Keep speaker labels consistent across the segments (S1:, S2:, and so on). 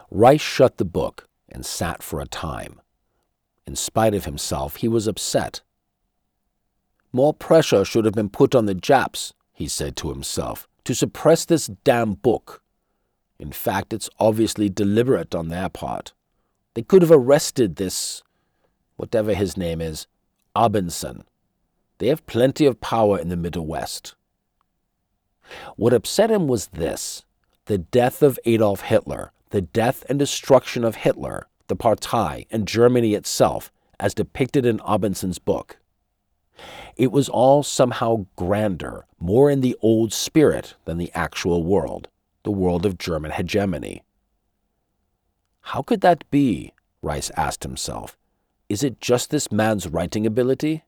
S1: Rice shut the book and sat for a time. In spite of himself, he was upset. More pressure should have been put on the Japs, he said to himself, to suppress this damn book. In fact, it's obviously deliberate on their part. They could have arrested this, whatever his name is, Abendsen. They have plenty of power in the Middle West. What upset him was this: the death of Adolf Hitler, the death and destruction of Hitler, the Partei, and Germany itself, as depicted in Abendsen's book. It was all somehow grander, more in the old spirit than the actual world, the world of German hegemony. How could that be? Rice asked himself. Is it just this man's writing ability?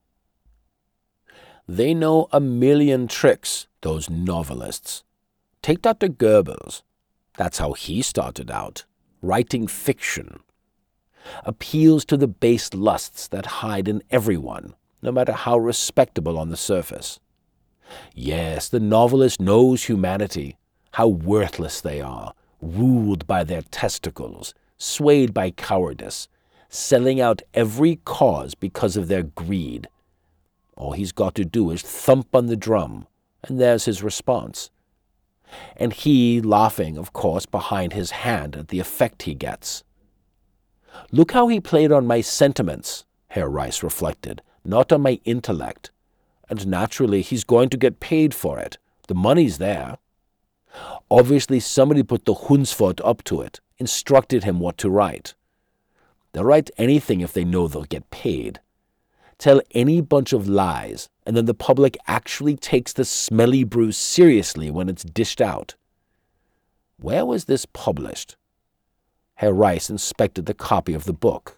S1: They know a million tricks, those novelists. Take Dr. Goebbels. That's how he started out, writing fiction. Appeals to the base lusts that hide in everyone, no matter how respectable on the surface. Yes, the novelist knows humanity, how worthless they are, ruled by their testicles, swayed by cowardice, selling out every cause because of their greed. All he's got to do is thump on the drum, and there's his response. And he laughing, of course, behind his hand at the effect he gets. Look how he played on my sentiments, Herr Rice reflected, not on my intellect. And naturally, he's going to get paid for it. The money's there. Obviously, somebody put the Hunsfort up to it, instructed him what to write. They'll write anything if they know they'll get paid. Tell any bunch of lies, and then the public actually takes the smelly brew seriously when it's dished out. Where was this published? Herr Rice inspected the copy of the book.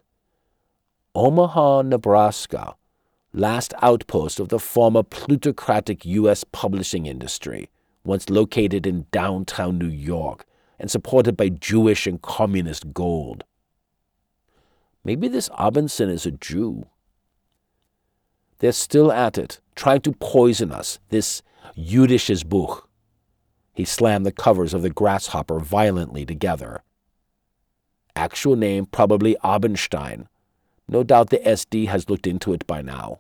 S1: Omaha, Nebraska, last outpost of the former plutocratic U.S. publishing industry, once located in downtown New York and supported by Jewish and communist gold. Maybe this Abendsen is a Jew. They're still at it, trying to poison us, this Jüdisches Buch. He slammed the covers of the Grasshopper violently together. Actual name probably Abenstein. No doubt the SD has looked into it by now.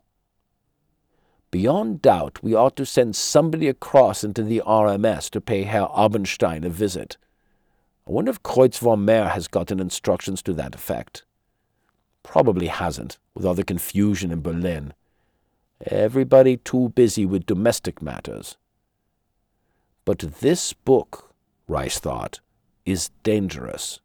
S1: Beyond doubt, we ought to send somebody across into the RMS to pay Herr Abenstein a visit. I wonder if Kreutz von Mehr has gotten instructions to that effect. Probably hasn't, with all the confusion in Berlin. Everybody too busy with domestic matters. But this book, Rice thought, is dangerous.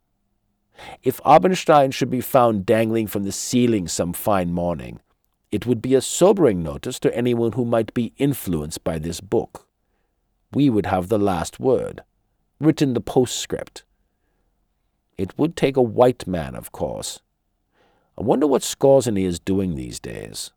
S1: If Abenstein should be found dangling from the ceiling some fine morning, it would be a sobering notice to anyone who might be influenced by this book. We would have the last word, written the postscript. It would take a white man, of course. I wonder what Skorzeny is doing these days.